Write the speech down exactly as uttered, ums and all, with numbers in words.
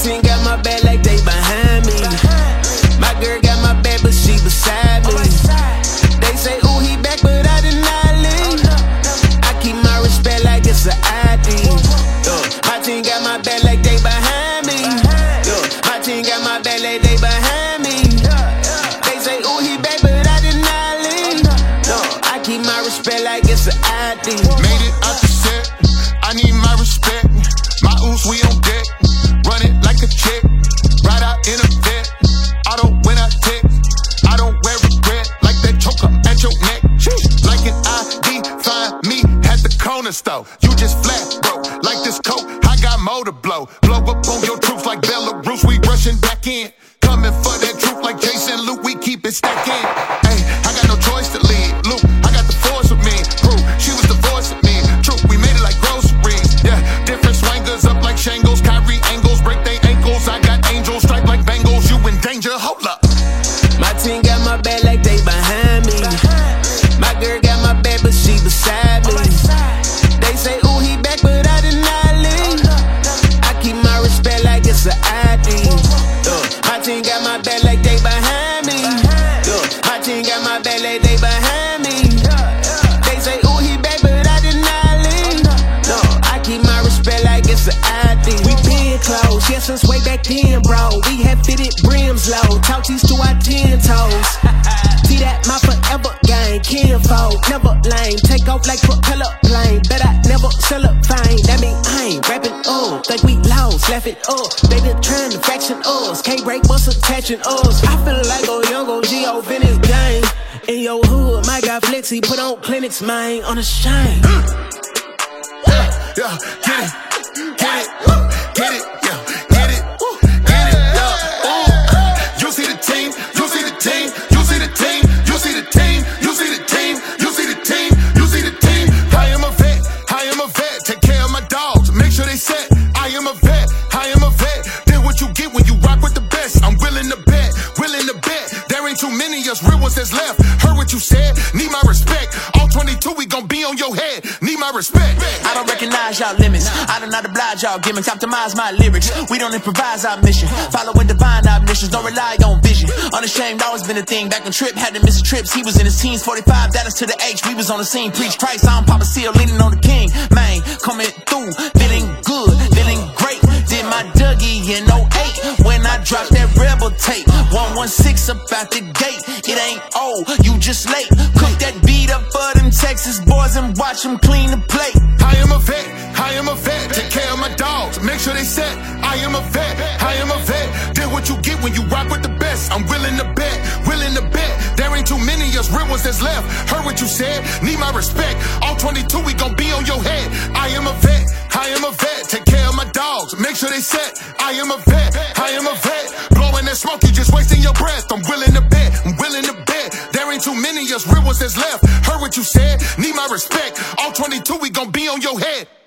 team got my back like they behind me. My girl got my back, but she beside me. They say, ooh, he back, but I did not leave. I keep my respect like it's an I D. Uh, my team got my back like they behind me. Uh, my team got my back like they behind me. They say, ooh, he back, but I did not leave. No, I keep my respect like it's an I D. Made it out the set, I need my respect. My ooze, we on deck, run it like a check. Ride out in a vet, auto when I text. I don't wear regret, like that choker at your neck. Like an I D, find me at the corner store. You just flat, bro, like this coat, I got more to blow. Blow up on your troops like Belarus, we rushing back in. Coming for that truth like Jason Luke, we keep it stacking. Hey, I got no choice to lead. Luke, I got the force with me. Prue, she was the voice of me. True, we made it like groceries. Yeah, different swangers up like shingles. Kyrie angles, break they ankles. I got angels striped like bangles. You in danger, hold up. My team got my back like they behind me. My girl got my back, but she beside me. They say, ooh, he back, but I did not leave. I keep my respect like it's an I D. Uh, my team got my back like they behind me. Uh, my team got my back like they behind me. They say, ooh, he back, but I did not leave. No, I keep my respect like it's an I D. We been close, yeah, since way back then, bro. We had fitted brims low, talk these to our ten toes. See that my forever gang, kinfolk, never lame. Take off like propeller plane, bet I never sell a fine. That mean I ain't rapping up, think we lost, laugh it up. They been trying to faction us, can't break what's attaching us. I feel like a young O G off in his game. In your hood, my guy Flexi put on clinics, man, on a shine. Yeah, yeah, get it, get it, get it, yeah, get it, get it, yeah. Ooh, you see the team, you see the team, you see the team, you see the team, you see the team, you see the team, you see the team. I am a vet, I am a vet. Take care of my dogs, make sure they set. I am a vet, I am a vet. Then what you get when you rock with the best. I'm willing to bet, willing to bet. There ain't too many of us real ones that's left. Heard what you said, need my respect. All twenty-two, we gon' be on your head. Need my respect. I don't recognize y'all limits. I do not oblige y'all gimmicks. Optimize my lyrics. We don't improvise our mission. Following divine omniscience. Don't rely on vision. Unashamed always been a thing. Back when Trip had to miss trips. He was in his teens. forty-five, that is to the H. We was on the scene. Preach Christ. I'm Papa Seal, leaning on the King. Man, coming through. Feeling good. Feeling great. Did my Dougie in oh eight. When I dropped that rebel tape. one one six up out the gate. It ain't old. You just late. Cook that beat up for them Texas boys and watch them clean the plate. I am a vet, I am a vet. Take care of my dogs, make sure they set. I am a vet, I am a vet. Then what you get when you rock with the best. I'm willing to bet, willing to bet. There ain't too many of us real ones that's left. Heard what you said, need my respect. All twenty-two, we gon' be on your head. I am a vet, I am a vet. Take care of my dogs, make sure they set. I am a vet, I am a vet. Blowing that smoke, you just wasting your breath. I'm willing to bet, I'm willing to bet. There ain't too many of us real ones that's left. Heard what you said, need my respect. All twenty-two, we gon' be on your head.